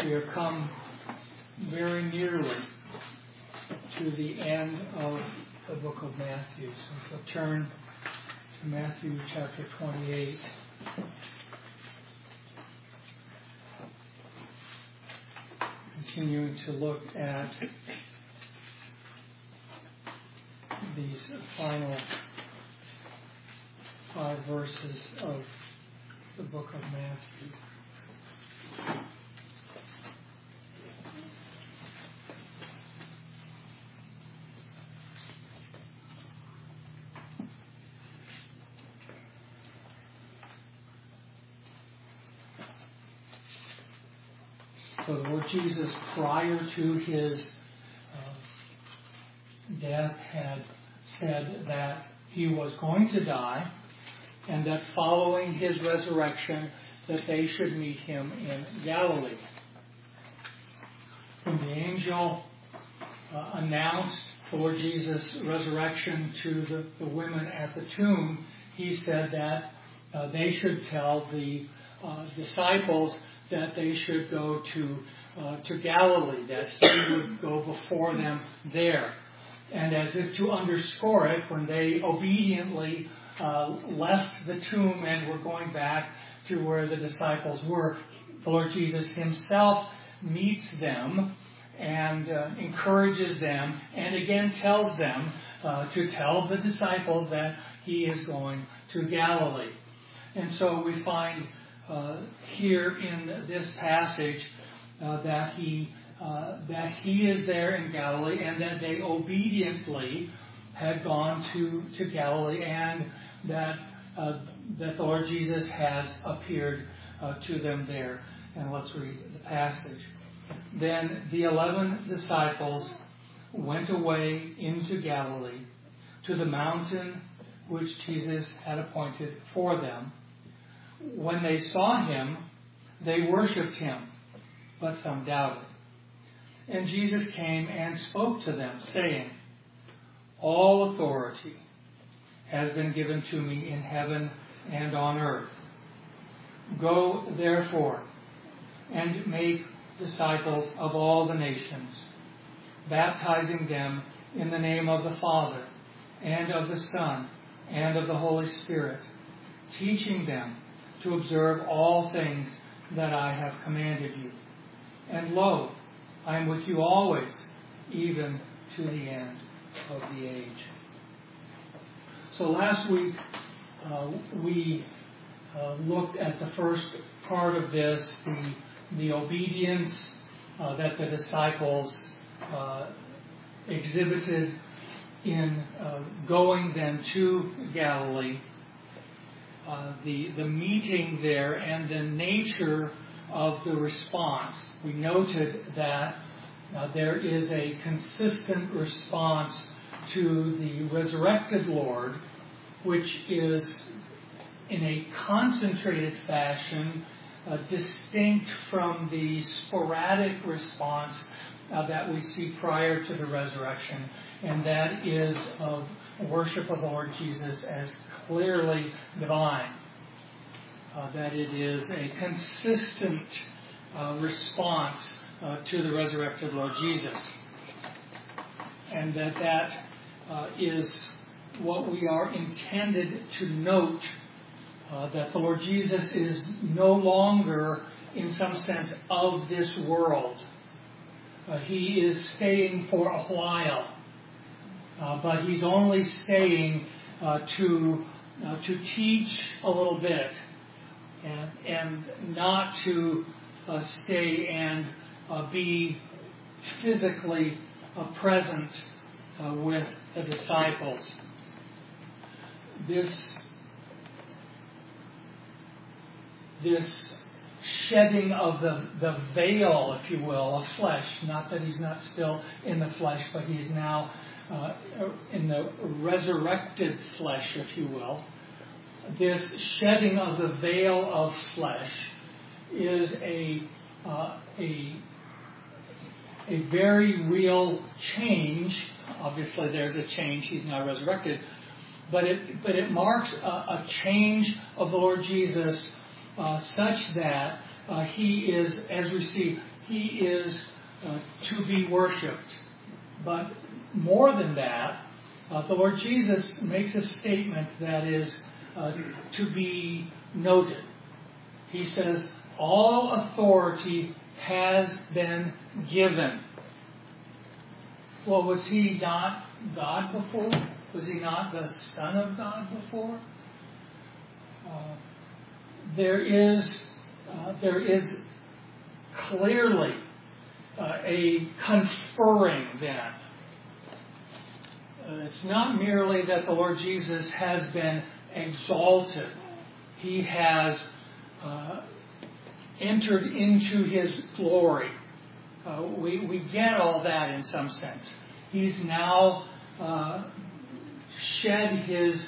we have come very nearly to the end of the book of Matthew. So we'll turn to Matthew chapter 28. Continuing to look at these final 5 verses of the book of Matthew. So the Lord Jesus, prior to his death, had said that he was going to die, and that following his resurrection, that they should meet him in Galilee. When the angel announced the Lord Jesus' resurrection to the women at the tomb, he said that they should tell the disciples that they should go to Galilee, that he would go before them there. And as if to underscore it, when they obediently left the tomb and were going back to where the disciples were, the Lord Jesus himself meets them and encourages them, and again tells them to tell the disciples that he is going to Galilee. And so we find here in this passage that he is there in Galilee, and that they obediently had gone to Galilee, and that the Lord Jesus has appeared to them there. And let's read the passage. Then the 11 disciples went away into Galilee, to the mountain which Jesus had appointed for them. When they saw him, they worshipped him, but some doubted. And Jesus came and spoke to them, saying, "All authority has been given to me in heaven and on earth. Go, therefore, and make disciples of all the nations, baptizing them in the name of the Father, and of the Son, and of the Holy Spirit, teaching them to observe all things that I have commanded you. And lo, I am with you always, even to the end of the age." So last week we looked at the first part of this, the obedience that the disciples exhibited in going then to Galilee. The meeting there and the nature of the response. We noted that there is a consistent response to the resurrected Lord, which is in a concentrated fashion distinct from the sporadic response that we see prior to the resurrection, and that is of worship of the Lord Jesus as clearly divine. That it is a consistent response to the resurrected Lord Jesus. And that is what we are intended to note, that the Lord Jesus is no longer, in some sense, of this world. He is staying for a while, but he's only staying to teach a little bit, and not to stay and be physically present with the disciples. This shedding of the veil, if you will, of flesh, not that he's not still in the flesh, but he's now in the resurrected flesh, if you will. This shedding of the veil of flesh is a very real change. Obviously, there's a change. He's now resurrected. But it marks a change of the Lord Jesus such that he is, as we see, He is to be worshipped. But more than that, the Lord Jesus makes a statement that is to be noted. He says, all authority has been given. Well, was he not God before? Was he not the Son of God before? There is clearly a conferring then. It's not merely that the Lord Jesus has been exalted. He has entered into His glory. We get all that in some sense. He's now shed his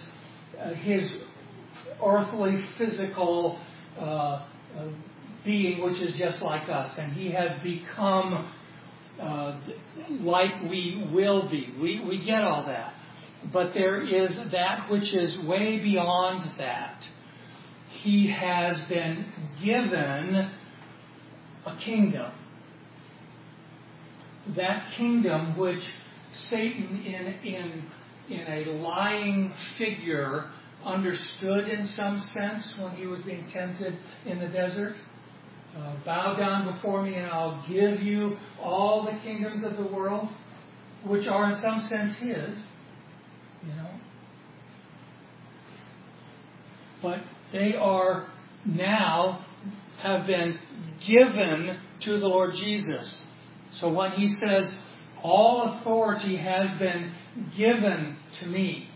earthly, physical being, which is just like us, and he has become like we will be. We get all that. But there is that which is way beyond that. He has been given a kingdom. That kingdom which Satan in a lying figure understood in some sense when he was being tempted in the desert. Bow down before me and I'll give you all the kingdoms of the world, which are in some sense his, But they are now have been given to the Lord Jesus. So when he says, all authority has been given to me,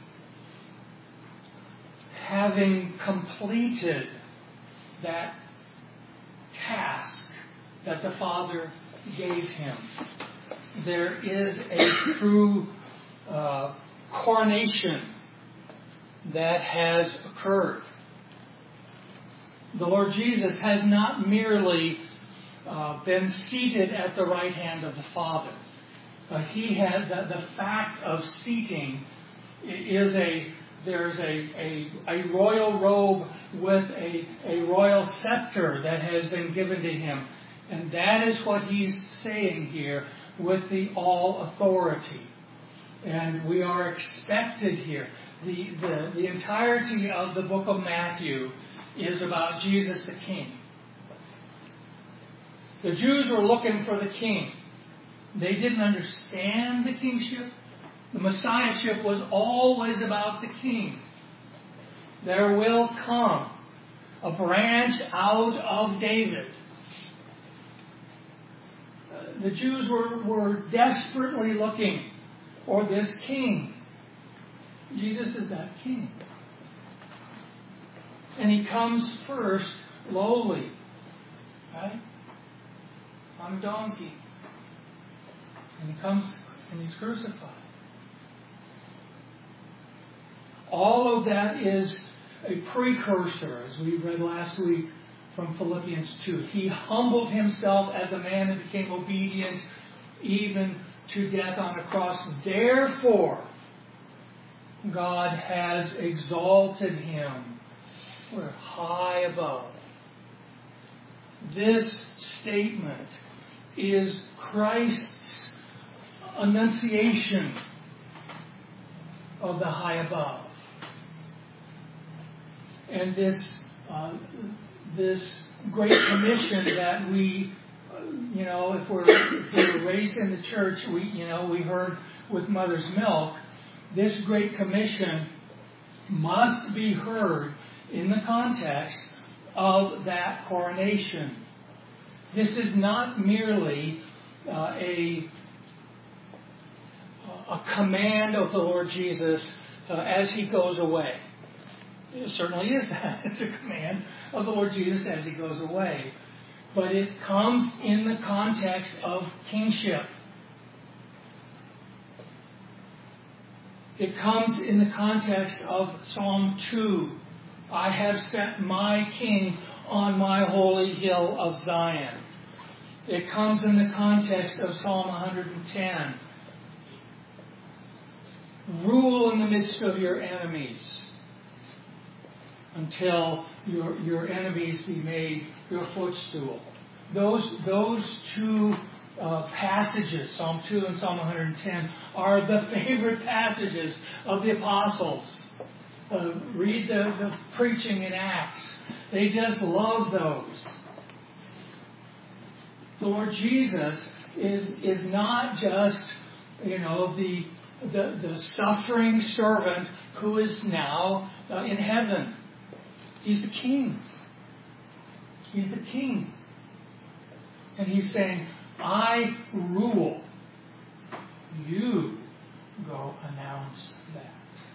having completed that task that the Father gave him, there is a true coronation that has occurred. The Lord Jesus has not merely been seated at the right hand of the Father. He had the fact of seating is there's a royal robe with a royal scepter that has been given to him. And that is what he's saying here with the all authority. And we are expected here. The entirety of the book of Matthew is about Jesus the King. The Jews were looking for the King. They didn't understand the kingship. The Messiahship was always about the King. There will come a branch out of David. The Jews were desperately looking for this King. Jesus is that King. And he comes first lowly, right? On a donkey. And he comes and he's crucified. All of that is a precursor, as we read last week from Philippians 2. He humbled himself as a man and became obedient even to death on a cross. Therefore, God has exalted him. We're high above. This statement is Christ's annunciation of the high above. And this great commission that we, if we're raised in the church, we heard with Mother's Milk, this great commission must be heard in the context of that coronation. This is not merely a command of the Lord Jesus as he goes away. It certainly is that. It's a command of the Lord Jesus as he goes away. But it comes in the context of kingship. It comes in the context of Psalm 2. I have set my King on my holy hill of Zion. It comes in the context of Psalm 110. Rule in the midst of your enemies until your enemies be made your footstool. those two passages, Psalm 2 and Psalm 110, are the favorite passages of the apostles. Read the preaching in Acts. They just love those. The Lord Jesus is not just, the suffering servant who is now in heaven. He's the King. He's the King. And He's saying, I rule. You go announce that.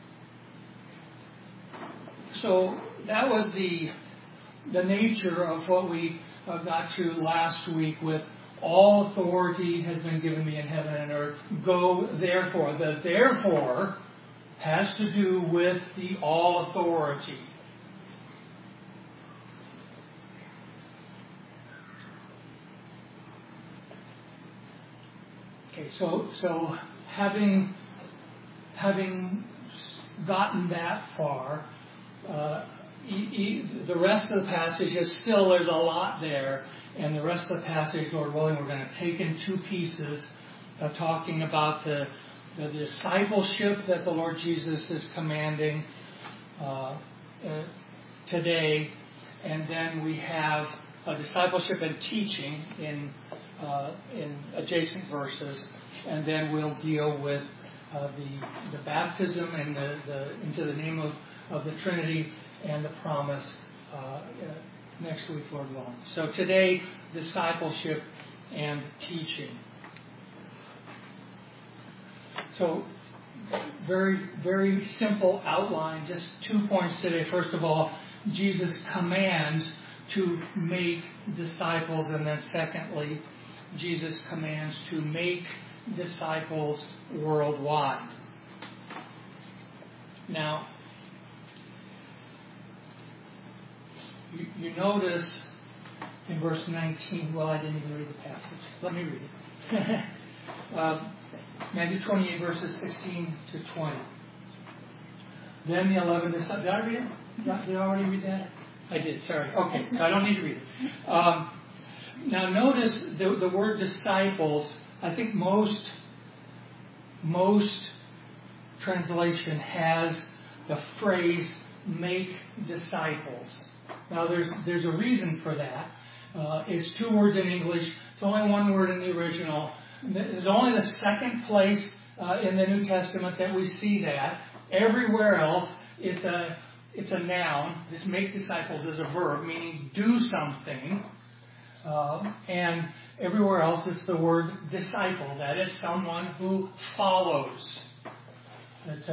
So that was the nature of what we got to last week with all authority has been given me in heaven and earth. Go therefore. The therefore has to do with the all authority. Okay, so having gotten that far, the rest of the passage is still, there's a lot there, and the rest of the passage, Lord willing, we're going to take in two pieces, talking about the discipleship that the Lord Jesus is commanding today, and then we have discipleship and teaching in adjacent verses, and then we'll deal with the baptism and into the name of the Trinity and the promise next week, Lord willing. So today, discipleship and teaching. So very, very simple outline, just 2 points today. First of all, Jesus commands to make disciples, and then secondly, Jesus commands to make disciples worldwide. Now, you notice in verse 19, well, I didn't even read the passage. Let me read it. Matthew 28, verses 16 to 20. Then the 11 disciples. Did I read it? Did I already read that? I did, sorry. Okay, so I don't need to read it. Now notice the word disciples. I think most translation has the phrase make disciples. Now there's a reason for that. It's two words in English. It's only one word in the original. It's only the second place in the New Testament that we see that. Everywhere else, it's a noun. This make disciples is a verb, meaning do something. And everywhere else it's the word disciple. That is someone who follows. It's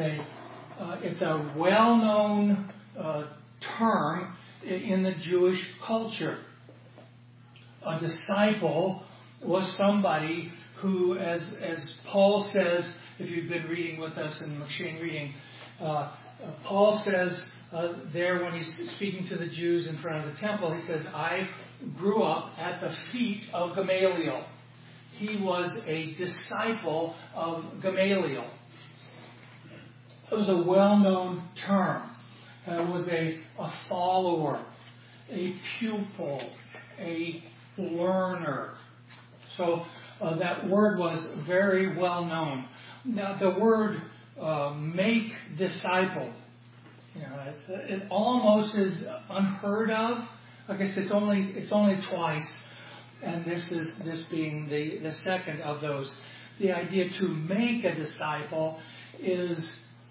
a well-known term in the Jewish culture. A disciple was somebody who, as Paul says, if you've been reading with us in Machine Reading, Paul says there when he's speaking to the Jews in front of the temple, he says, I grew up at the feet of Gamaliel. He was a disciple of Gamaliel. It was a well-known term. It was a follower, a pupil, a learner. So that word was very well known. Now the word make disciple, it almost is unheard of. I guess it's only twice, and this being the second of those. The idea to make a disciple is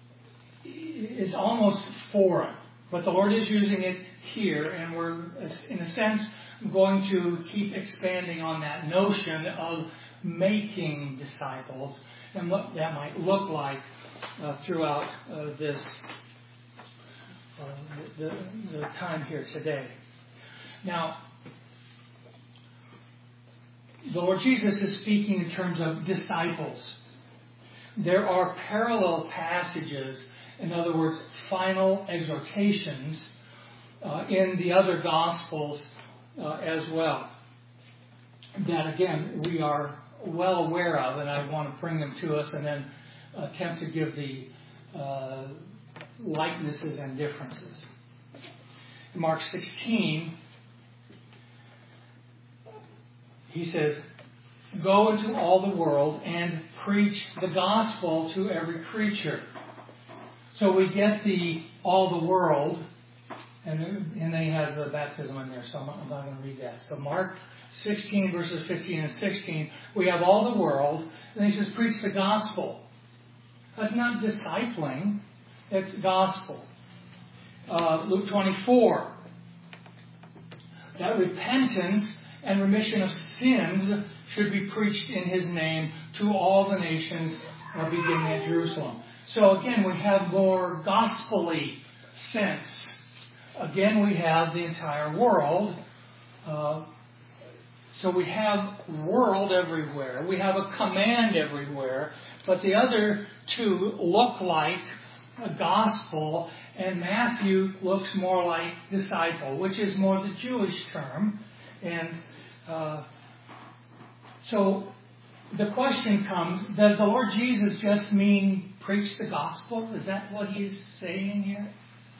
almost foreign, but the Lord is using it here, and we're in a sense going to keep expanding on that notion of making disciples and what that might look like throughout the time here today. Now, the Lord Jesus is speaking in terms of disciples. There are parallel passages, in other words, final exhortations in the other Gospels as well, that again we are well aware of, and I want to bring them to us and then attempt to give the likenesses and differences. In Mark 16, he says, go into all the world and preach the gospel to every creature. So we get the all the world, and then he has the baptism in there, so I'm not going to read that. So Mark 16, verses 15 and 16, we have all the world, and he says, preach the gospel. That's not discipling, it's gospel. Luke 24, that repentance and remission of sins should be preached in his name to all the nations, beginning at Jerusalem. So again, we have more gospel-y sense. Again, we have the entire world. So we have world everywhere. We have a command everywhere. But the other two look like a gospel, and Matthew looks more like disciple, which is more the Jewish term. And so the question comes, does the Lord Jesus just mean preach the gospel? Is that what he's saying here?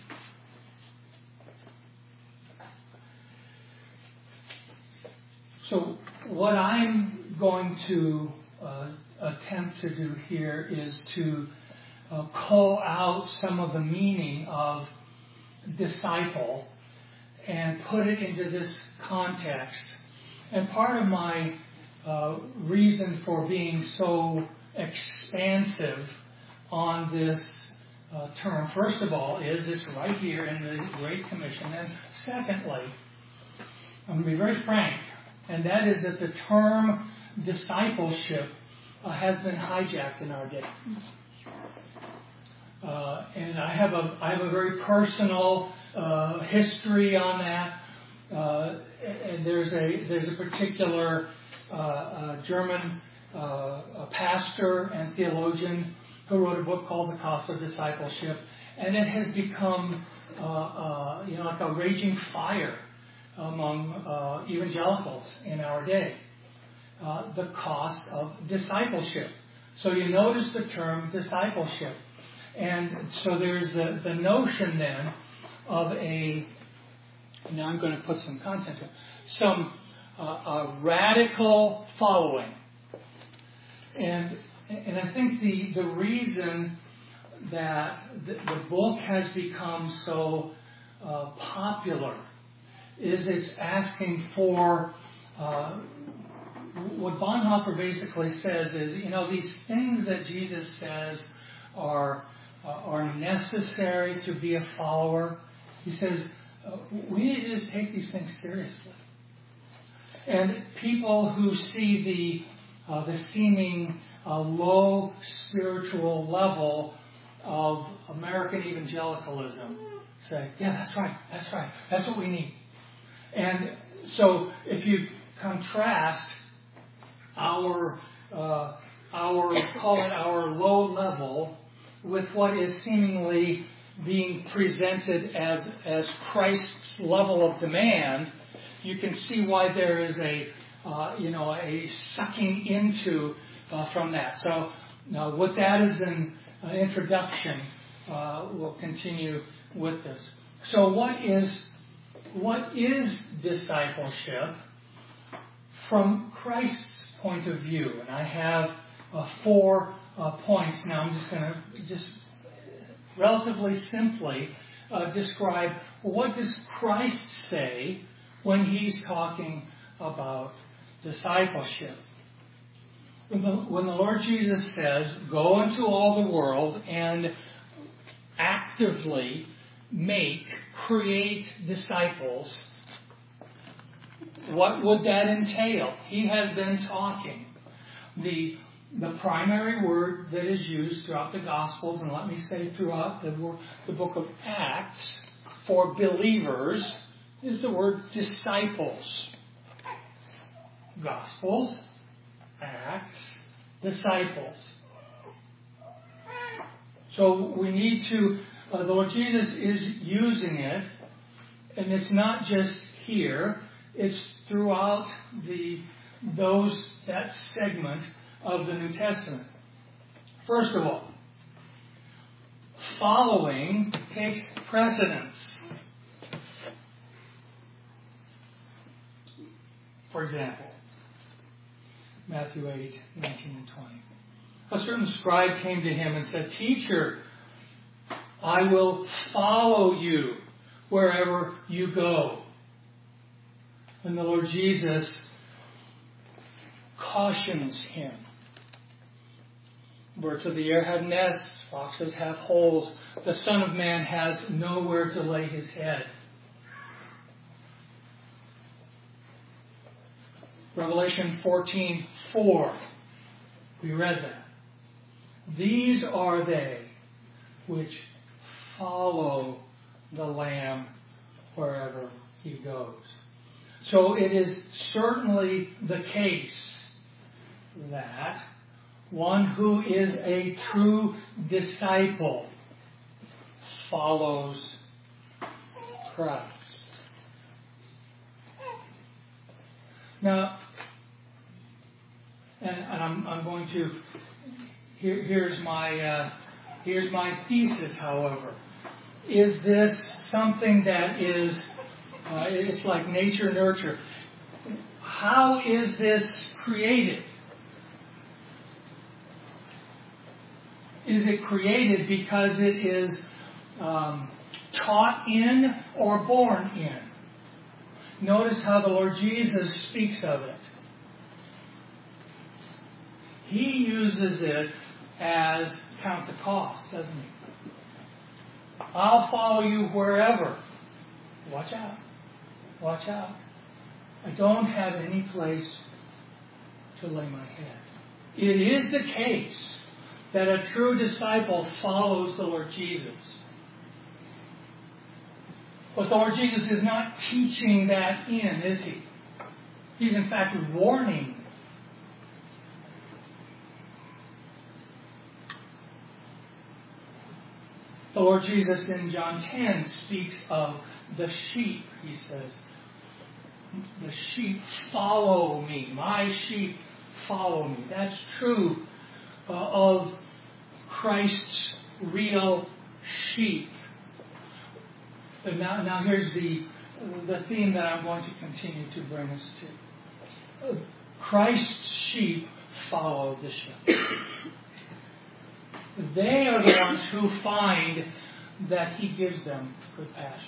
So what I'm going to attempt to do here is to call out some of the meaning of disciple and put it into this context. And part of my reason for being so expansive on this term, first of all, is it's right here in the Great Commission. And secondly, I'm going to be very frank, and that is that the term discipleship has been hijacked in our day. And I have a very personal history on that. And there's a particular German pastor and theologian who wrote a book called The Cost of Discipleship, and it has become like a raging fire among evangelicals in our day. The cost of discipleship. So you notice the term discipleship. And so there's the notion then of now I'm going to put some content in, some radical following. And I think the reason that the book has become so popular is it's asking for what Bonhoeffer basically says is, these things that Jesus says are necessary to be a follower. He says we need to just take these things seriously. And people who see the seeming low spiritual level of American evangelicalism say, yeah, that's right, that's what we need. And so if you contrast our low level with what is seemingly being presented as Christ's level of demand, you can see why there is a sucking into from that. So with that as an introduction, we'll continue with this. So what is discipleship from Christ's point of view? And I have 4 points. Now I'm just going to relatively simply describe what does Christ say when he's talking about discipleship. When the Lord Jesus says, go into all the world and actively create disciples, what would that entail? He has been talking. The primary word that is used throughout the Gospels, and let me say throughout the book of Acts, for believers, is the word disciples. Gospels, Acts, disciples. So we need to, the Lord Jesus is using it, and it's not just here, it's throughout that segment of the New Testament. First of all, following takes precedence. For example, Matthew 8, 19 and 20. A certain scribe came to him and said, "Teacher, I will follow you wherever you go." And the Lord Jesus cautions him. Birds of the air have nests, foxes have holes. The Son of Man has nowhere to lay his head. Revelation 14:4. We read that. These are they which follow the Lamb wherever he goes. So it is certainly the case that one who is a true disciple follows Christ. Now, and I'm going to. Here's my thesis. However, is this something that is? It's like nature nurture. How is this created? Is it created because it is taught in or born in? Notice how the Lord Jesus speaks of it. He uses it as count the cost, doesn't he? I'll follow you wherever. Watch out. Watch out. I don't have any place to lay my head. It is the case that a true disciple follows the Lord Jesus. But the Lord Jesus is not teaching that in, is he? He's in fact warning. The Lord Jesus in John 10 speaks of the sheep. He says, the sheep follow me. My sheep follow me. That's true of Christ's real sheep. But now here's the theme that I'm going to continue to bring us to. Christ's sheep follow the shepherd. They are the ones who find that he gives them good pasture.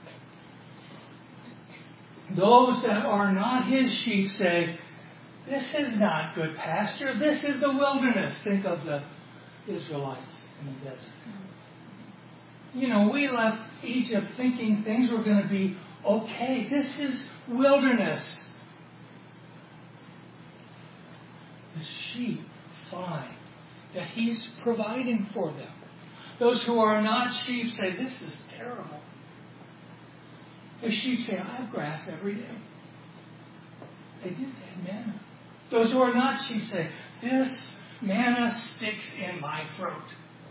Those that are not his sheep say, this is not good pasture. This is the wilderness. Think of the Israelites in the desert. You know, we left Egypt thinking things were going to be okay. This is wilderness. The sheep find that he's providing for them. Those who are not sheep say, this is terrible. The sheep say, I have grass every day. They did that manna. Those who are not sheep say, this manna sticks in my throat.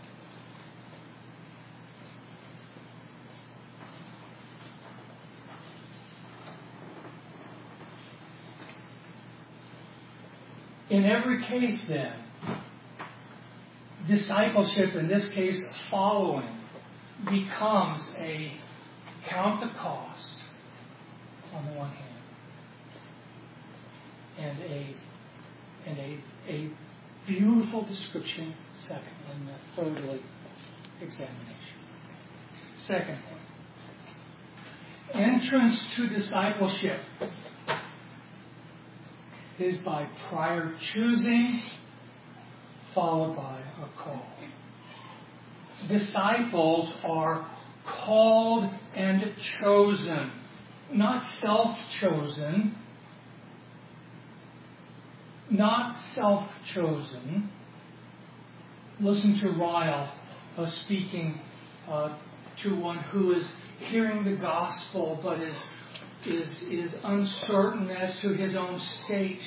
In every case, then, discipleship, in this case following, becomes a count the cost on the one hand, and a beautiful description, second, and thirdly, examination. Second point, entrance to discipleship is by prior choosing, followed by a call. Disciples are called and chosen, not self-chosen. Not self-chosen. Listen to Ryle speaking to one who is hearing the gospel but is uncertain as to his own state.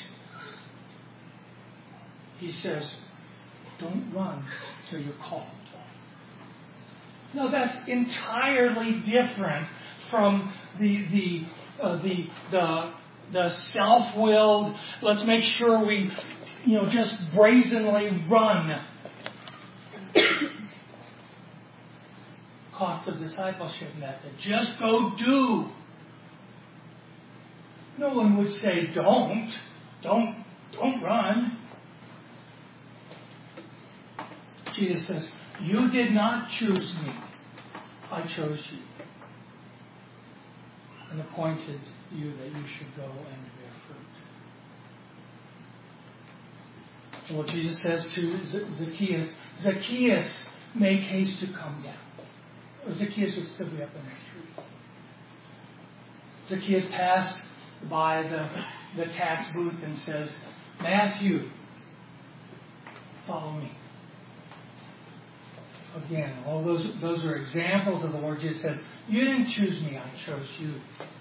He says, don't run till you're called. No, that's entirely different from the self-willed, let's make sure we, just brazenly run. Cost of discipleship method. Just go do. No one would say, don't run. Jesus says, "You did not choose me. I chose you and appointed you that you should go and bear fruit." And what Jesus says to Zacchaeus, "Zacchaeus, make haste to come down." Zacchaeus would still be up in the tree. Zacchaeus passed by the tax booth and says, "Matthew, follow me." Again, all those are examples of the Lord Jesus says, "You didn't choose me, I chose you."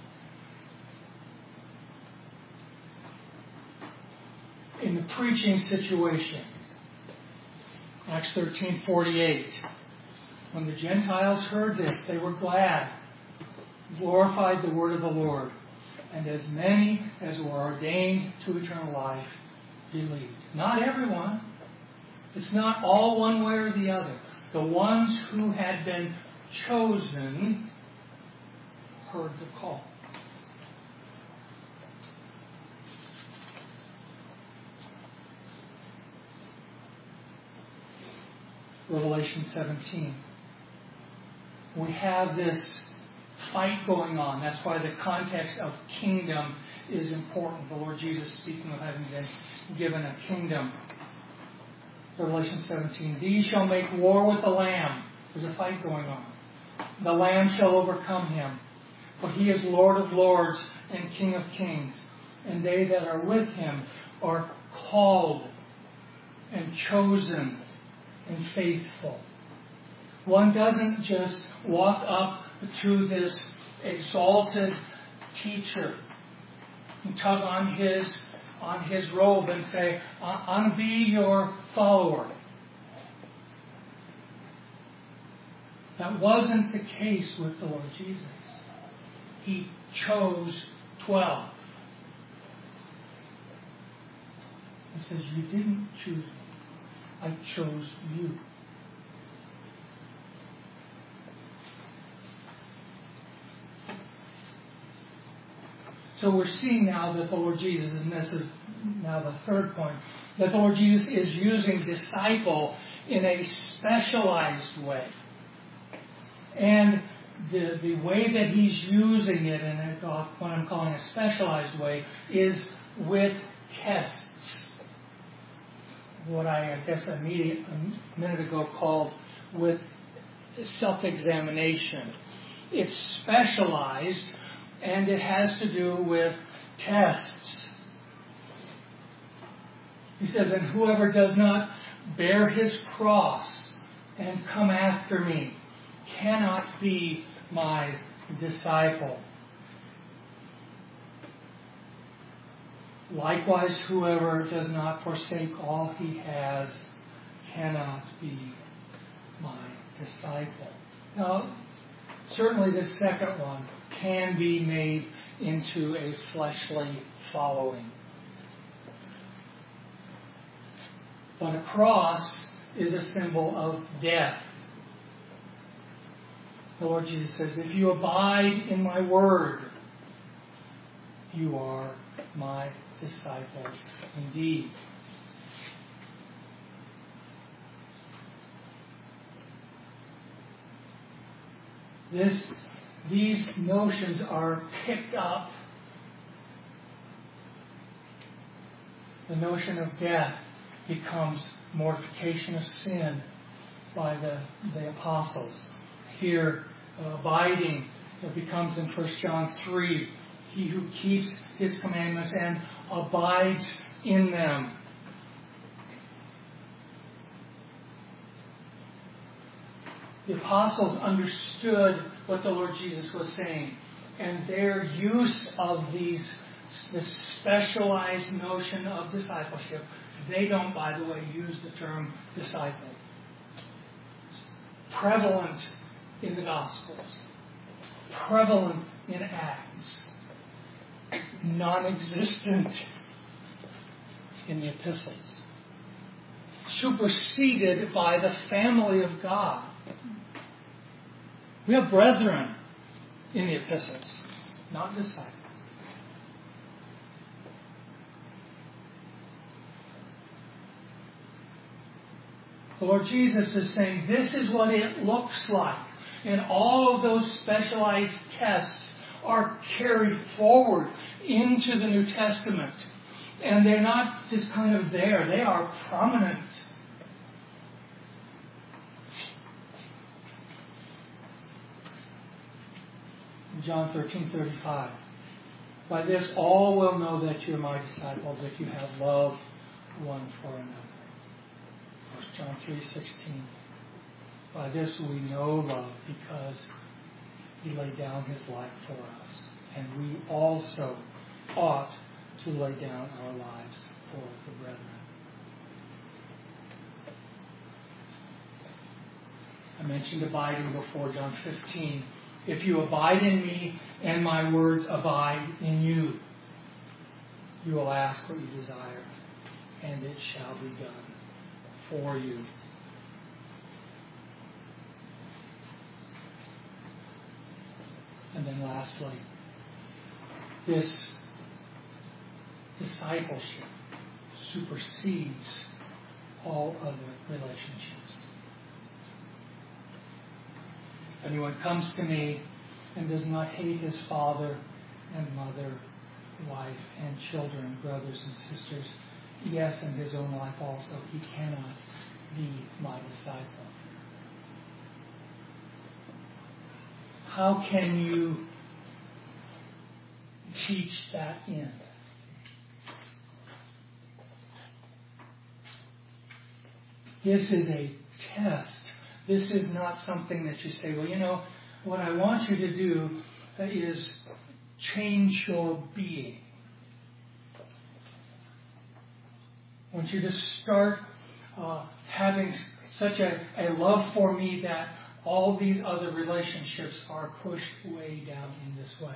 In the preaching situation, Acts 13:48, when the Gentiles heard this, they were glad, glorified the word of the Lord, and as many as were ordained to eternal life believed. Not everyone. It's not all one way or the other. The ones who had been chosen heard the call. Revelation 17. We have this fight going on. That's why the context of kingdom is important. The Lord Jesus speaking of having been given a kingdom. Revelation 17. "These shall make war with the Lamb." There's a fight going on. "The Lamb shall overcome him, for he is Lord of lords and King of kings. And they that are with him are called and chosen and faithful." One doesn't just walk up to this exalted teacher and tug on his robe and say, "I'll be your follower." That wasn't the case with the Lord Jesus. He chose 12. He says, "You didn't choose me. I chose you." So we're seeing now that the Lord Jesus, and this is now the third point, that the Lord Jesus is using disciple in a specialized way. And the way that he's using it in what I'm calling a specialized way is with tests. What I guess a minute ago called with self-examination. It's specialized and it has to do with tests. He says, "And whoever does not bear his cross and come after me cannot be my disciple. Likewise, whoever does not forsake all he has cannot be my disciple." Now, certainly the second one can be made into a fleshly following. But a cross is a symbol of death. The Lord Jesus says, "If you abide in my word, you are my disciples indeed." These notions are picked up. The notion of death becomes mortification of sin by the apostles. Here, abiding, it becomes in 1 John 3, he who keeps his commandments and abides in them. The apostles understood what the Lord Jesus was saying, and their use of this specialized notion of discipleship, they don't, by the way, use the term disciple. Prevalent in the Gospels, prevalent in Acts, non-existent in the epistles, superseded by the family of God. We have brethren in the epistles, not disciples. The Lord Jesus is saying, this is what it looks like. And all of those specialized tests are carried forward into the New Testament. And they're not just kind of there. They are prominent. John 13:35. By this all will know that you're my disciples, if you have love one for another. John 3:16. By this we know love, because He laid down His life for us. And we also ought to lay down our lives for the brethren. I mentioned abiding before, John 15. If you abide in me and my words abide in you, you will ask what you desire, and it shall be done for you. And then lastly, this discipleship supersedes all other relationships. If anyone comes to me and does not hate his father and mother, wife and children, brothers and sisters, yes, and his own life also, he cannot be my disciple. How can you teach that end? This is a test. This is not something that you say, well, you know, what I want you to do is change your being. I want you to start having such a love for me that all these other relationships are pushed way down in this way.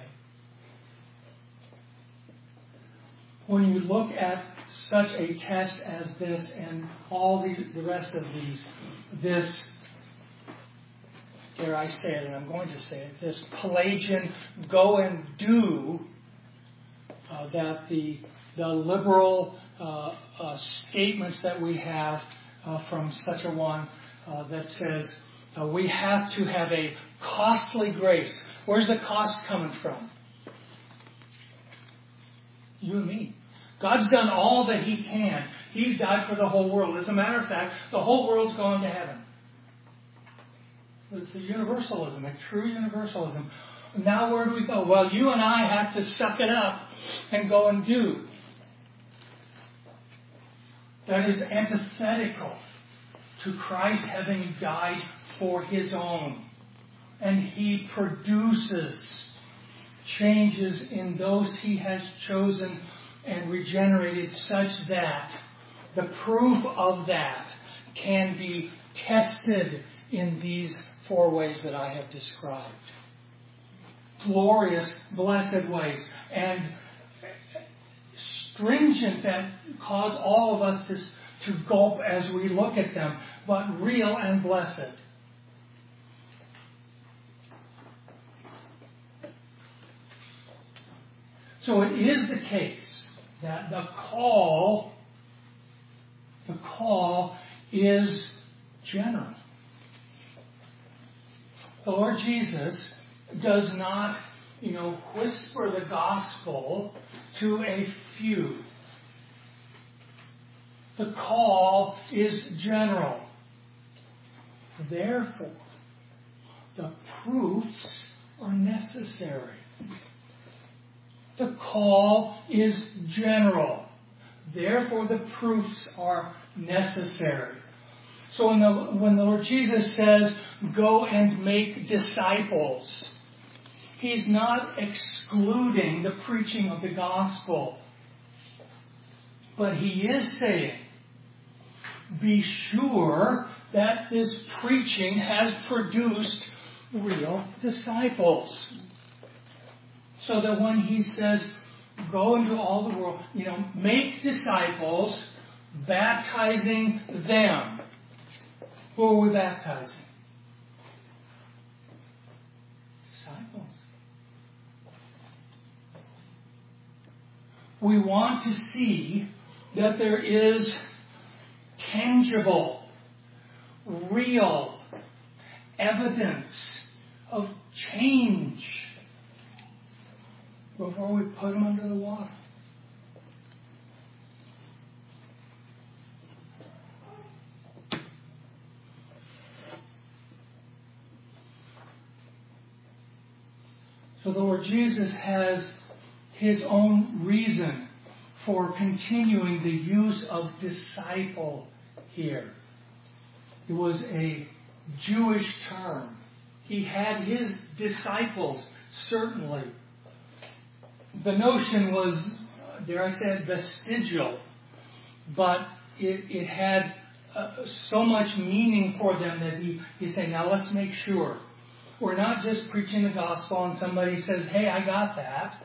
When you look at such a test as this and all the rest of these, this, dare I say it, and I'm going to say it, this Pelagian go and do that the liberal statements that we have from such a one that says we have to have a costly grace. Where's the cost coming from? You and me. God's done all that He can. He's died for the whole world. As a matter of fact, the whole world's going to heaven. It's a universalism, a true universalism. Now where do we go? Well, you and I have to suck it up and go and do. That is antithetical to Christ having died for His own. And He produces changes in those He has chosen and regenerated such that the proof of that can be tested in these 4 ways that I have described. Glorious, blessed ways. And stringent that cause all of us to gulp as we look at them, but real and blessed. So it is the case that the call is general. The Lord Jesus does not, whisper the gospel to a few. The call is general. Therefore, the proofs are necessary. The call is general. Therefore, the proofs are necessary. So when the Lord Jesus says, go and make disciples, He's not excluding the preaching of the gospel. But He is saying, be sure that this preaching has produced real disciples. So that when He says, go into all the world, make disciples, baptizing them. Who are we baptizing? Disciples. We want to see that there is tangible, real evidence of change before we put them under the water. So the Lord Jesus has His own reason for continuing the use of disciple here. It was a Jewish term. He had His disciples, certainly. The notion was, dare I say it, vestigial, but it had so much meaning for them that he said, now let's make sure. We're not just preaching the gospel and somebody says, hey, I got that.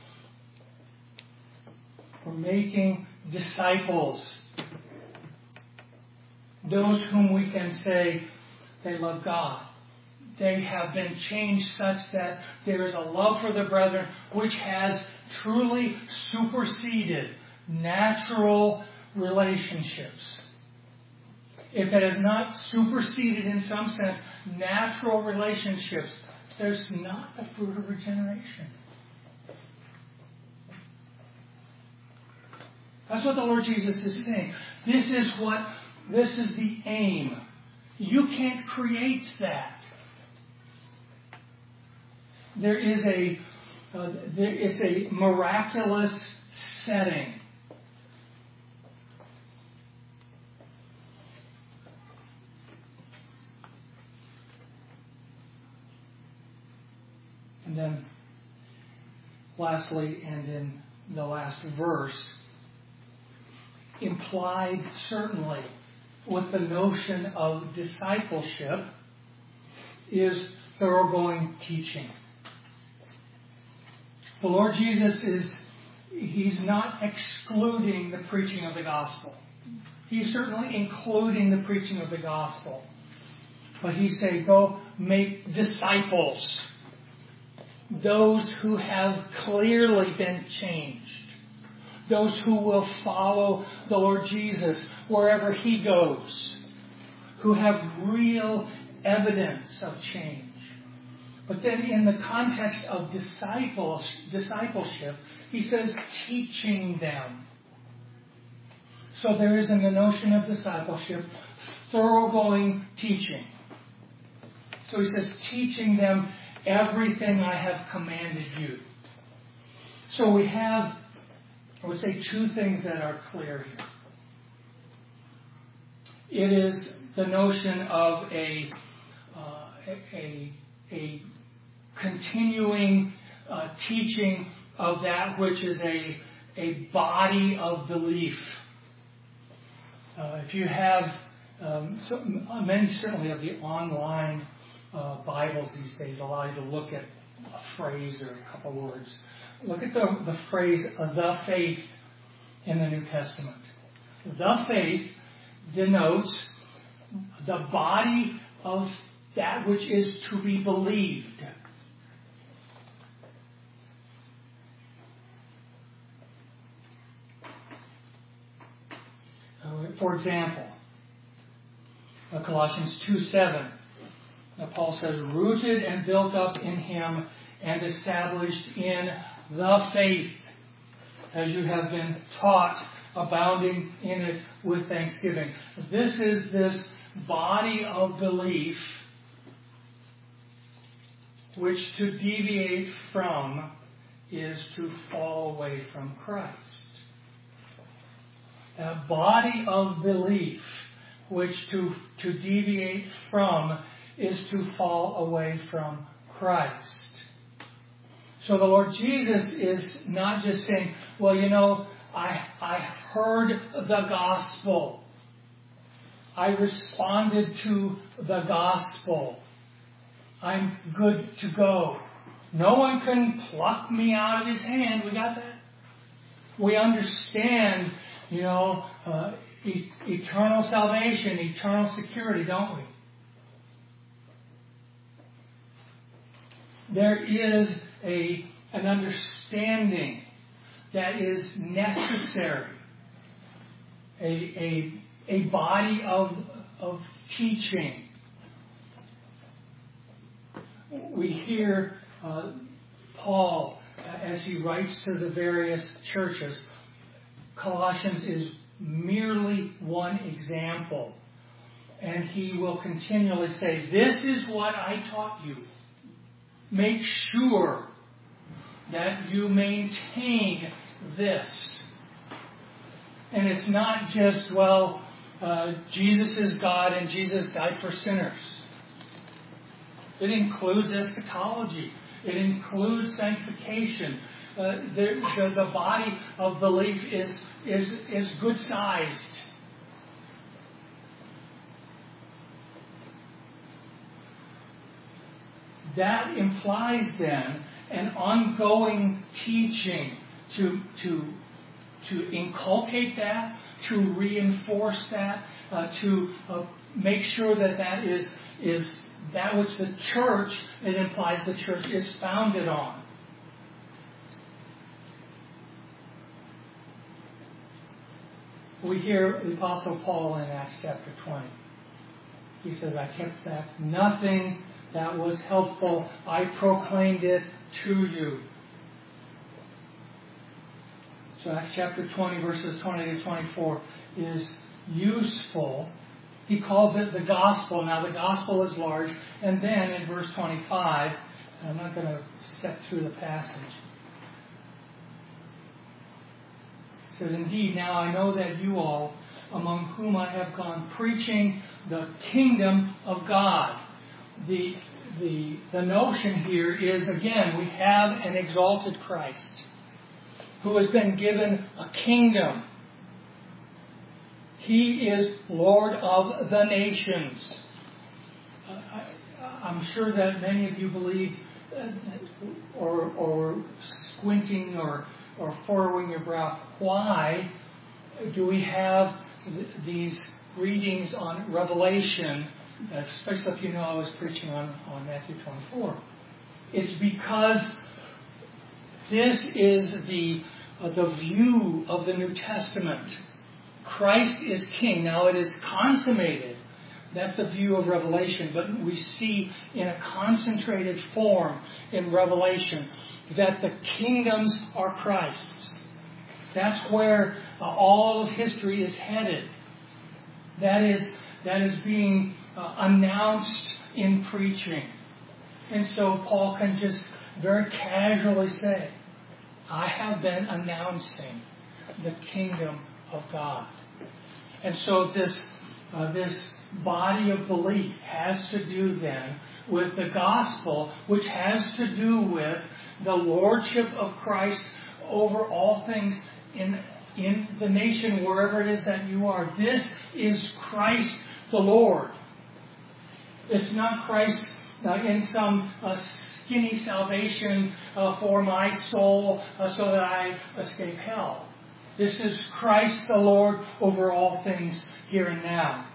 We're making disciples. Those whom we can say they love God. They have been changed such that there is a love for the brethren which has truly superseded natural relationships. If it has not superseded in some sense natural relationships, there's not the fruit of regeneration. That's what the Lord Jesus is saying. This is the aim. You can't create that. It's a miraculous setting. And then, lastly, and in the last verse, implied certainly with the notion of discipleship is thoroughgoing teaching. The Lord Jesus He's not excluding the preaching of the gospel. He's certainly including the preaching of the gospel. But He's saying, go make disciples. Those who have clearly been changed. Those who will follow the Lord Jesus wherever He goes. Who have real evidence of change. But then in the context of discipleship, He says teaching them. So there is in the notion of discipleship, thoroughgoing teaching. So He says teaching them everything I have commanded you. So we have, I would say, two things that are clear here. It is the notion of a continuing teaching of that which is a body of belief. If you have, many certainly of the online Bibles these days allow you to look at a phrase or a couple words. Look at the phrase, the faith, in the New Testament. The faith denotes the body of that which is to be believed. For example, Colossians 2:7, Paul says, rooted and built up in Him and established in the faith, as you have been taught, abounding in it with thanksgiving. This is this body of belief which to deviate from is to fall away from Christ. A body of belief which to deviate from is to fall away from Christ. So the Lord Jesus is not just saying, well, I heard the gospel. I responded to the gospel. I'm good to go. No one can pluck me out of His hand. We got that? We understand, eternal salvation, eternal security, don't we? There is an understanding that is necessary. A body of of teaching. We hear Paul, as he writes to the various churches, Colossians is merely one example. And he will continually say, this is what I taught you. Make sure that you maintain this. And it's not just, Jesus is God and Jesus died for sinners. It includes eschatology. It includes sanctification. The body of belief is good-sized. That implies then an ongoing teaching to inculcate that, to reinforce that, to make sure that is that which the church, it implies the church, is founded on. We hear the Apostle Paul in Acts chapter 20. He says, I kept back nothing that was helpful. I proclaimed it to you. So Acts chapter 20, verses 20 to 24 is useful. He calls it the gospel. Now the gospel is large. And then in verse 25, and I'm not going to step through the passage. It says, indeed, now I know that you all, among whom I have gone preaching the kingdom of God. The notion here is, again, we have an exalted Christ who has been given a kingdom. He is Lord of the nations. I'm sure that many of you believe, or squinting or furrowing your brow, why do we have these readings on Revelation, especially if you know I was preaching on Matthew 24? It's because this is the view of the New Testament. Christ is King. Now it is consummated. That's the view of Revelation. But we see in a concentrated form in Revelation that the kingdoms are Christ's. That's where all of history is headed. That is being announced in preaching. And so Paul can just very casually say, I have been announcing the kingdom of God. And so this body of belief has to do then with the gospel, which has to do with the lordship of Christ over all things in the nation, wherever it is that you are. This is Christ the Lord. It's not Christ in some skinny salvation for my soul so that I escape hell. This is Christ the Lord over all things here and now.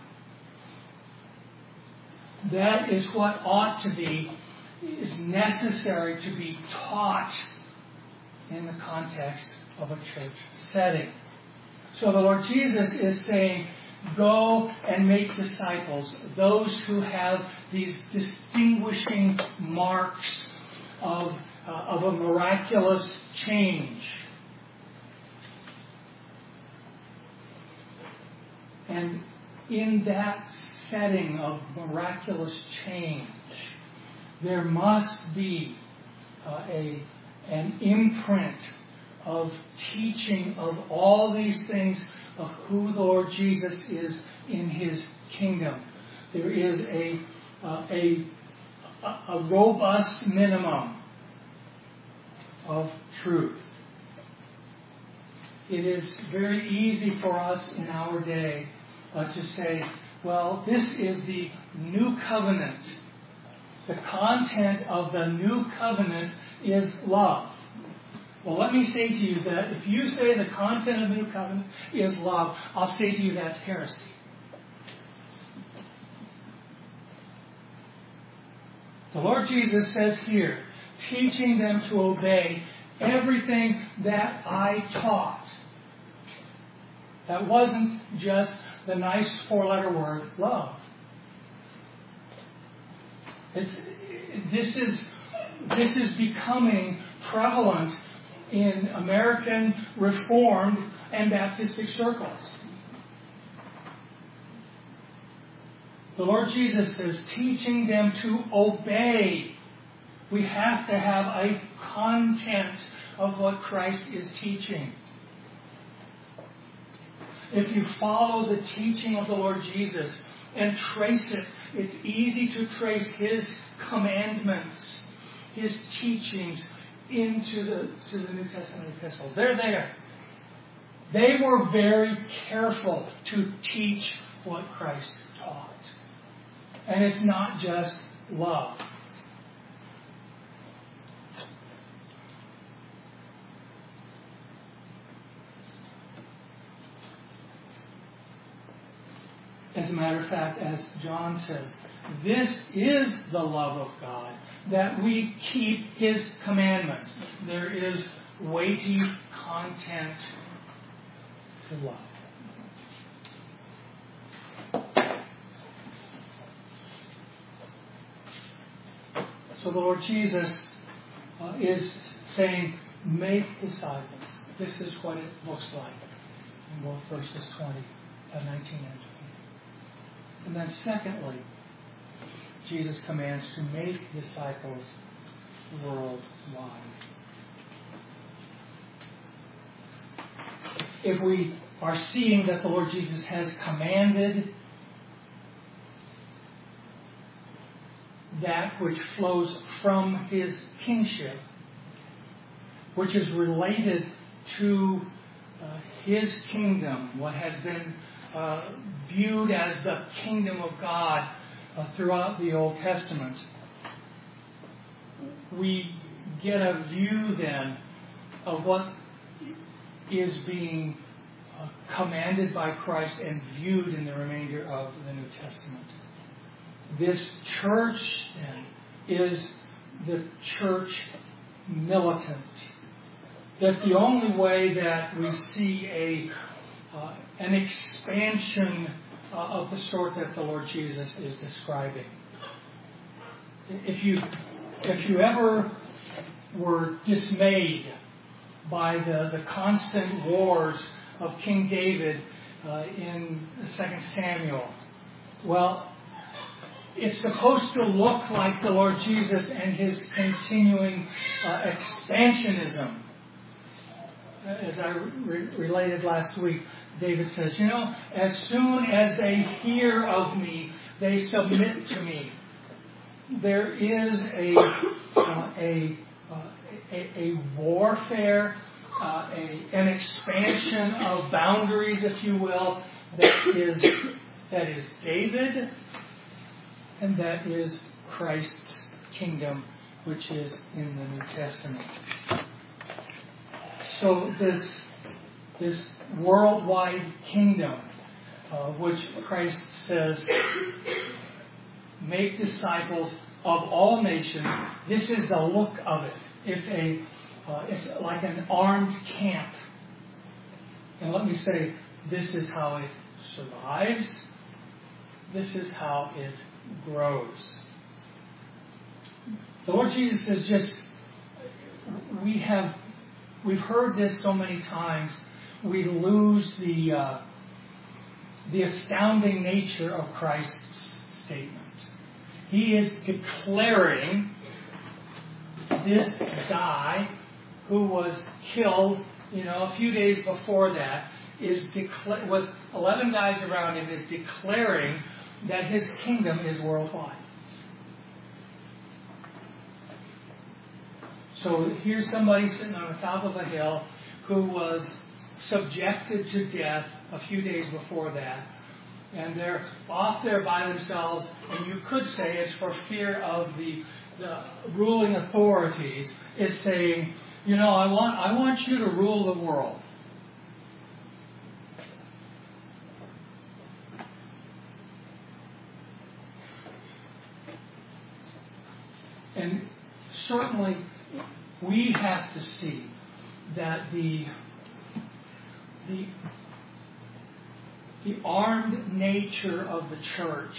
That is what ought to be, is necessary to be taught in the context of a church setting. So the Lord Jesus is saying, go and make disciples, those who have these distinguishing marks of a miraculous change. And in that setting of miraculous change, there must be an imprint of teaching of all these things of who the Lord Jesus is in His kingdom. There is a robust minimum of truth. It is very easy for us in our day to say, well, this is the new covenant. The content of the new covenant is love. Well, let me say to you that if you say the content of the new covenant is love, I'll say to you that's heresy. The Lord Jesus says here, teaching them to obey everything that I taught. That wasn't just the nice four-letter word, love. This is becoming prevalent in American Reformed and Baptistic circles. The Lord Jesus is teaching them to obey. We have to have a content of what Christ is teaching. If you follow the teaching of the Lord Jesus and trace it, it's easy to trace His commandments, His teachings into the New Testament epistles. They're there. They were very careful to teach what Christ taught. And it's not just love. As a matter of fact, as John says, this is the love of God, that we keep His commandments. There is weighty content to love. So the Lord Jesus is saying, make disciples. This is what it looks like in both verses 19 and 20. And then secondly, Jesus commands to make disciples worldwide. If we are seeing that the Lord Jesus has commanded that which flows from His kingship, which is related to His kingdom, what has been viewed as the kingdom of God throughout the Old Testament, we get a view then of what is being commanded by Christ and viewed in the remainder of the New Testament. This church then is the church militant. That's the only way that we see an expansion of the sort that the Lord Jesus is describing. If you ever were dismayed by the constant wars of King David in 2 Samuel, well, it's supposed to look like the Lord Jesus and His continuing expansionism. As I related last week, David says, as soon as they hear of me, they submit to me. There is a warfare, an expansion of boundaries, if you will, that is David, and that is Christ's kingdom, which is in the New Testament. So this worldwide kingdom, which Christ says, make disciples of all nations. This is the look of it. It's like an armed camp. And let me say, this is how it survives. This is how it grows. The Lord Jesus is just, we've heard this so many times, we lose the astounding nature of Christ's statement. He is declaring this guy who was killed, a few days before that, with 11 guys around him, is declaring that his kingdom is worldwide. So here's somebody sitting on the top of a hill who was subjected to death a few days before that. And they're off there by themselves, and you could say it's for fear of the ruling authorities. It's saying, I want you to rule the world. And certainly we have to see that the The armed nature of the church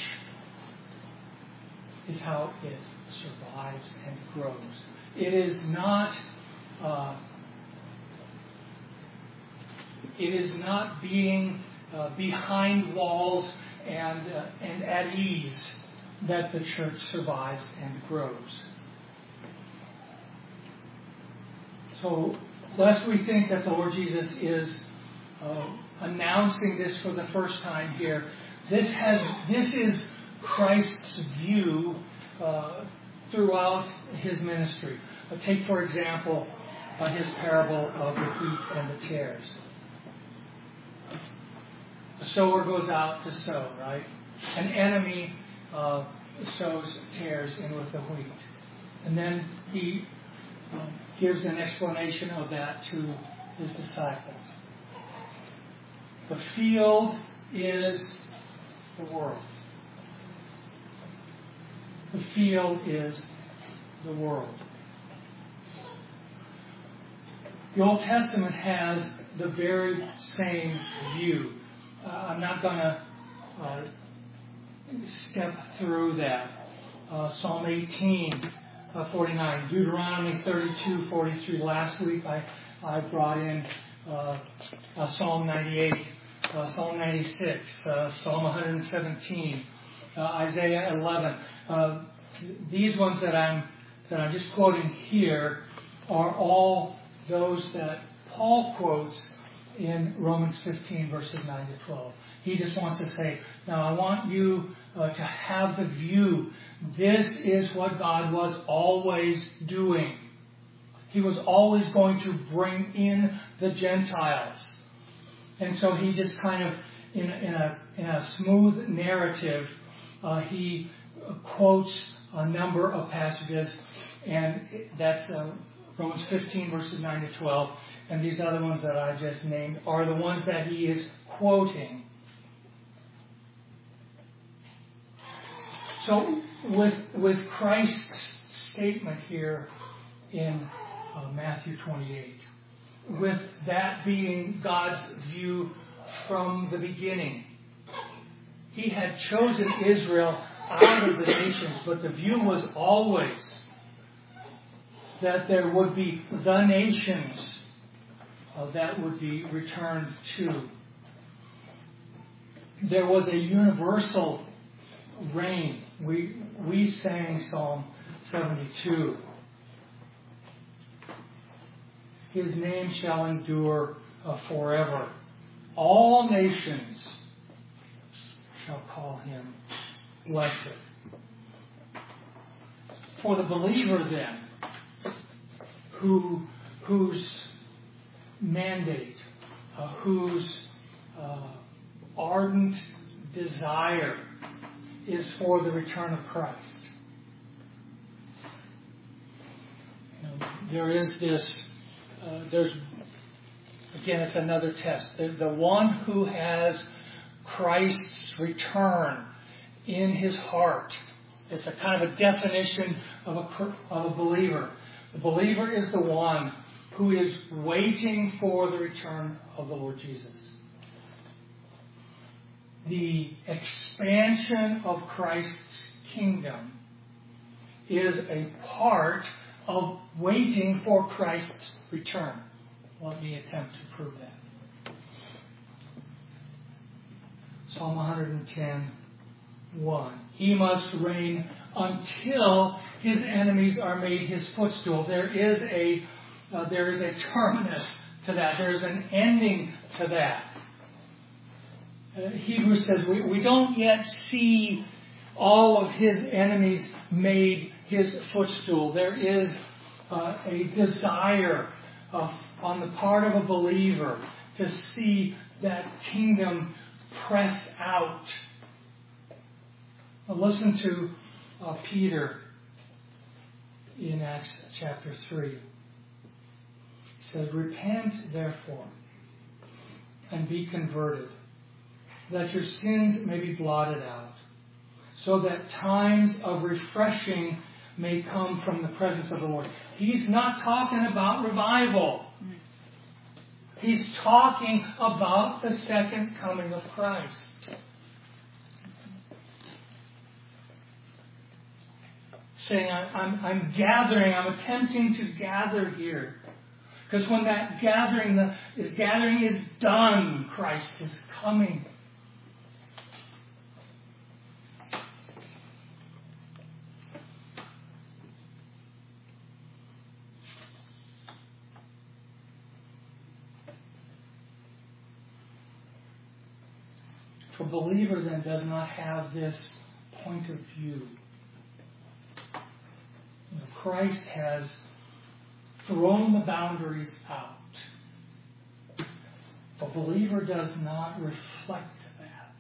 is how it survives and grows. It is not being behind walls and at ease that the church survives and grows. So, lest we think that the Lord Jesus is announcing this for the first time here, this is Christ's view throughout his ministry. Take, for example, his parable of the wheat and the tares. The sower goes out to sow, right? An enemy sows tares in with the wheat. And then he gives an explanation of that to his disciples. The field is the world. The field is the world. The Old Testament has the very same view. I'm not going to step through that. Psalm 18, 49, Deuteronomy 32, 43. Last week I brought in Psalm 98, Psalm 96, Psalm 117, Isaiah 11. These ones that I'm just quoting here are all those that Paul quotes in Romans 15, verses 9 to 12. He just wants to say, now I want you to have the view. This is what God was always doing. He was always going to bring in the Gentiles. And so he just kind of, in a smooth narrative, he quotes a number of passages, and that's Romans 15, verses 9 to 12. And these other ones that I just named are the ones that he is quoting. So with Christ's statement here in Matthew 28, with that being God's view from the beginning, he had chosen Israel out of the nations, but the view was always that there would be the nations that would be returned to. There was a universal reign. We sang Psalm 72. His name shall endure forever. All nations shall call him blessed. For the believer then, whose mandate, whose ardent desire is for the return of Christ. There is this, again, it's another test. The one who has Christ's return in his heart. It's a kind of a definition of a believer. The believer is the one who is waiting for the return of the Lord Jesus. The expansion of Christ's kingdom is a part of waiting for Christ's return. Let me attempt to prove that. Psalm 110:1. He must reign until his enemies are made his footstool. There is a terminus to that. There is an ending to that. Hebrews says we don't yet see all of his enemies made his footstool. There is a desire on the part of a believer to see that kingdom press out. Now listen to Peter in Acts chapter 3. He says, repent therefore and be converted, that your sins may be blotted out, so that times of refreshing may come from the presence of the Lord. He's not talking about revival. He's talking about the second coming of Christ. Saying, I'm gathering, I'm attempting to gather here. Because when that gathering is done, Christ is coming. A believer then does not have this point of view. Christ has thrown the boundaries out. A believer does not reflect that.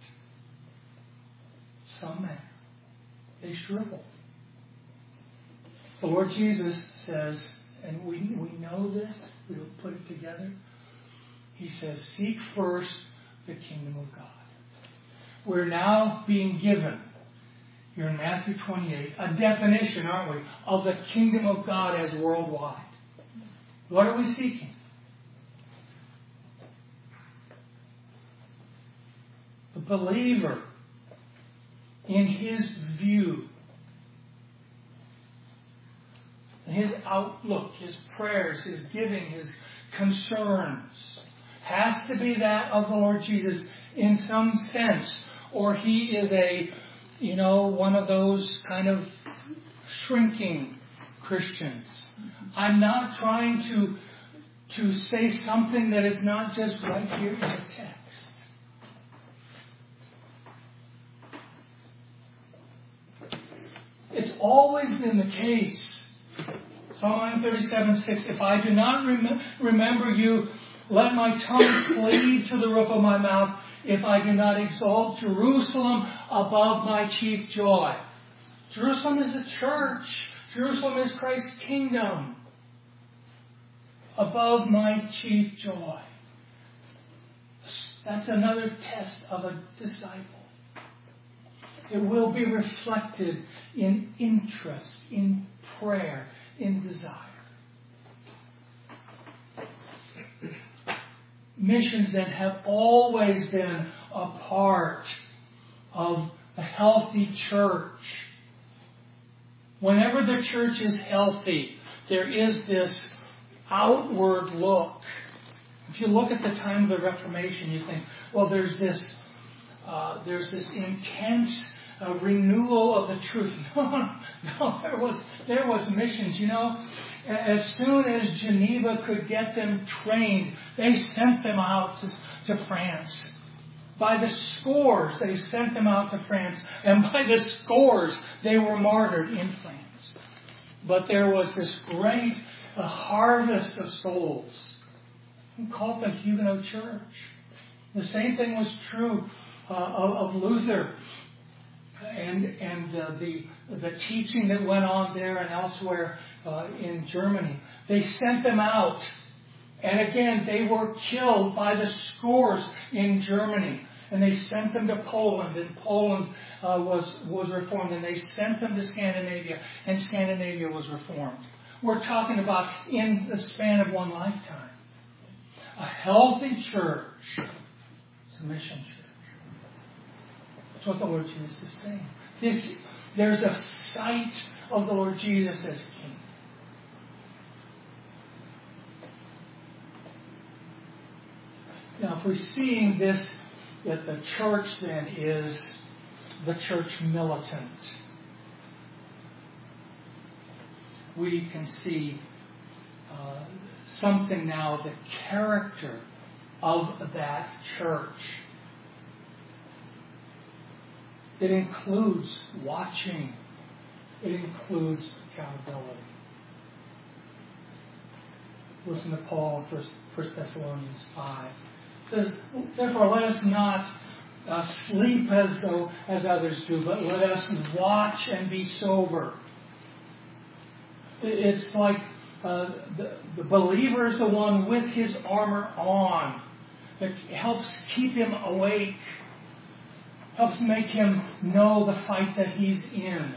Some manner. They shrivel. The Lord Jesus says, and we know this, we will put it together. He says, seek first the kingdom of God. We're now being given, here in Matthew 28, a definition, aren't we, of the kingdom of God as worldwide. What are we seeking? The believer, in his view, his outlook, his prayers, his giving, his concerns, has to be that of the Lord Jesus in some sense, or he is one of those kind of shrinking Christians. I'm not trying to say something that is not just right here in the text. It's always been the case. Psalm 137:6, if I do not remember you, let my tongue cleave to the roof of my mouth, if I do not exalt Jerusalem above my chief joy. Jerusalem is the church. Jerusalem is Christ's kingdom. Above my chief joy. That's another test of a disciple. It will be reflected in interest, in prayer, in desire. Missions then have always been a part of a healthy church. Whenever the church is healthy, there is this outward look. If you look at the time of the Reformation, you think, well, there's this intense renewal of the truth. No, there was missions. As soon as Geneva could get them trained, they sent them out to France. By the scores, they sent them out to France, and by the scores, they were martyred in France. But there was this great harvest of souls. We call it the Huguenot Church. The same thing was true of Luther and the teaching that went on there and elsewhere in Germany. They sent them out. And again, they were killed by the scores in Germany. And they sent them to Poland, and Poland was reformed. And they sent them to Scandinavia, and Scandinavia was reformed. We're talking about in the span of one lifetime. A healthy church is a mission church. That's what the Lord Jesus is saying. There's a sight of the Lord Jesus as King. Now, if we're seeing this, that the church then is the church militant, we can see something now, the character of that church. It includes watching. It includes accountability. Listen to Paul in 1 Thessalonians 5. It says, therefore let us not sleep as others do, but let us watch and be sober. It's like the believer is the one with his armor on. It helps keep him awake. Helps make him know the fight that he's in.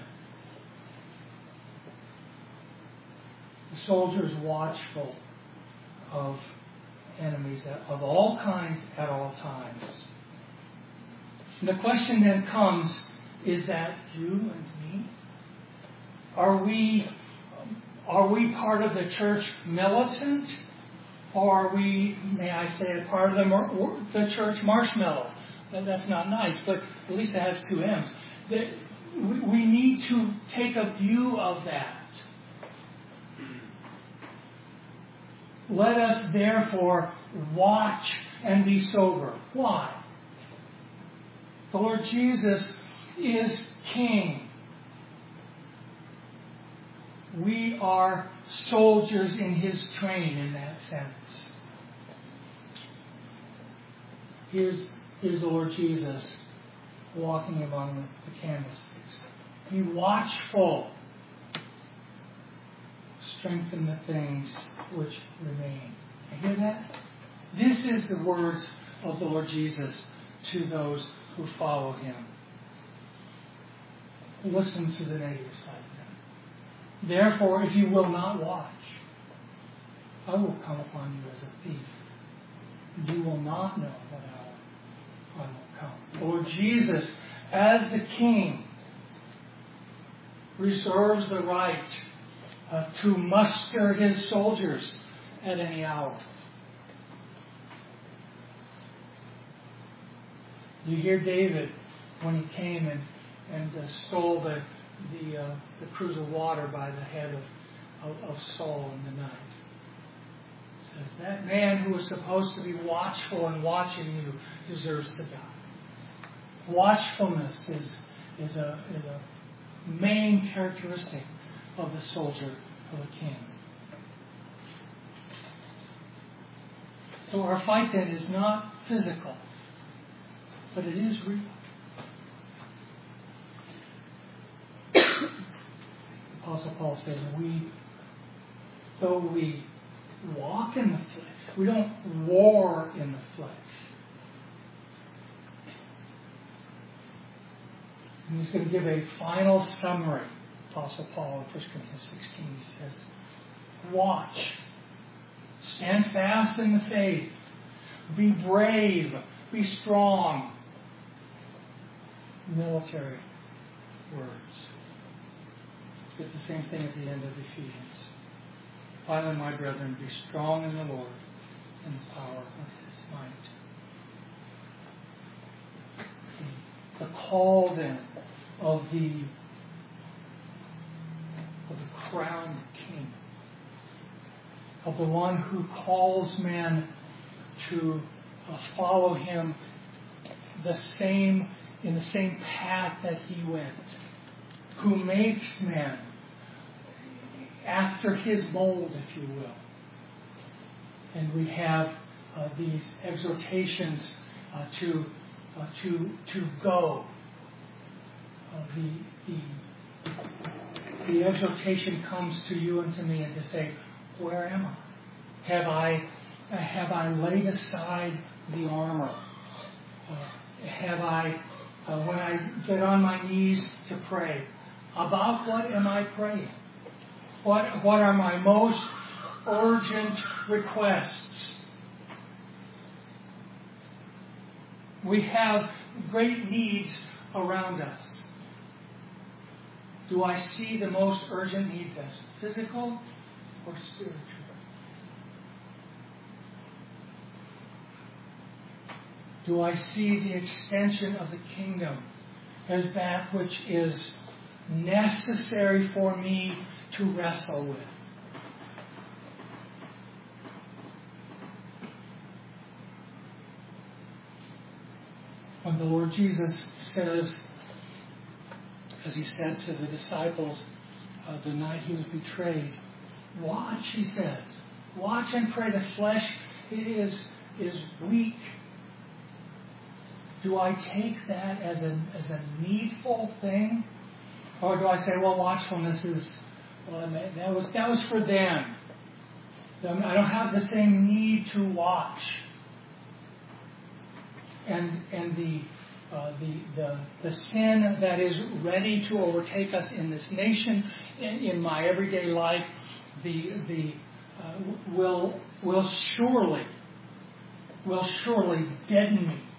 The soldier is watchful of enemies of all kinds at all times. And the question then comes, is that you and me? Are we part of the church militant? Or are we, may I say, part of the church marshmallow? That's not nice, but at least it has two M's. We need to take a view of that. Let us therefore watch and be sober. Why? The Lord Jesus is King. We are soldiers in His train in that sense. Here's the Lord Jesus walking among the candlesticks. Be watchful. Strengthen the things which remain. You hear that? This is the words of the Lord Jesus to those who follow Him. Listen to the negative side of that. Therefore, if you will not watch, I will come upon you as a thief. You will not know what hour I will come. The Lord Jesus, as the King, reserves the right to muster His soldiers at any hour. You hear David when he came and stole the cruse of water by the head of Saul in the night. It says, that man who was supposed to be watchful and watching you deserves to die. Watchfulness is a main characteristic of the soldier of a king. So our fight then is not physical, but it is real. Apostle Paul says, though we walk in the flesh, we don't war in the flesh. And he's going to give a final summary. Apostle Paul in 1 Corinthians 16, he says, watch, stand fast in the faith, be brave, be strong. Military words. It's the same thing at the end of Ephesians. Finally, my brethren, be strong in the Lord and the power of His might. The call then of the crowned King, of the one who calls men to follow Him in the same path that He went, who makes men after His mold, if you will. And we have these exhortations to go. The exhortation comes to you and to me and to say, where am I? Have I laid aside the armor? Have I, when I get on my knees to pray, about what am I praying? What are my most urgent requests? We have great needs around us. Do I see the most urgent needs as physical or spiritual? Do I see the extension of the kingdom as that which is necessary for me to wrestle with? When the Lord Jesus says, as He said to the disciples the night He was betrayed, watch, He says. Watch and pray. The flesh is weak. Do I take that as a needful thing? Or do I say, well, watchfulness is, that was for them. I don't have the same need to watch. And the sin that is ready to overtake us in this nation, in my everyday life, will surely will surely deaden me.